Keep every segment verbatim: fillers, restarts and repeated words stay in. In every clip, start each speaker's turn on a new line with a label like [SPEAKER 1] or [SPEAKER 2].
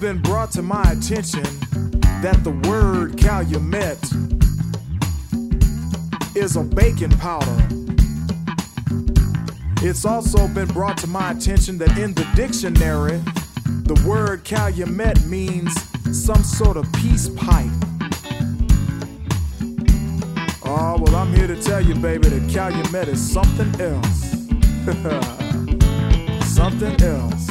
[SPEAKER 1] been brought to my attention that the word calumet is a baking powder. It's also been brought to my attention that in the dictionary, the word calumet means some sort of peace pipe. Oh, well, I'm here to tell you, baby, that calumet is something else. Something else.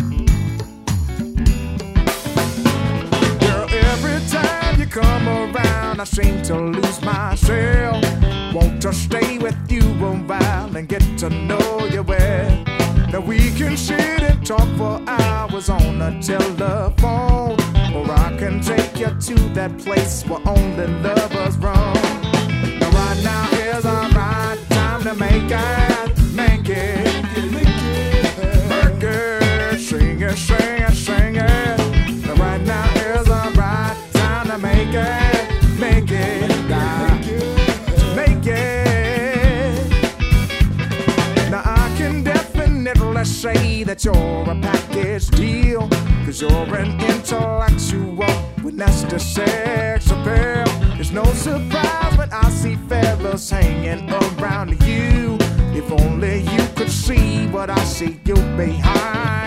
[SPEAKER 1] Girl, every time you come around, I seem to lose myself. Want to stay with you a while and get to know you well. Now we can sit and talk for hours on the telephone, or I can take you to that place where only lovers roam. Now right now is our right time to make it, make it, make it, make it, sing it, sing it, sing it. Now right now is our right time to make it, make it, make it, make it. Now I can definitely say that you're a package deal, cause you're an intellectual with nasty sex appeal. It's no surprise when I see fellas hanging around you. If only you could see what I see you behind.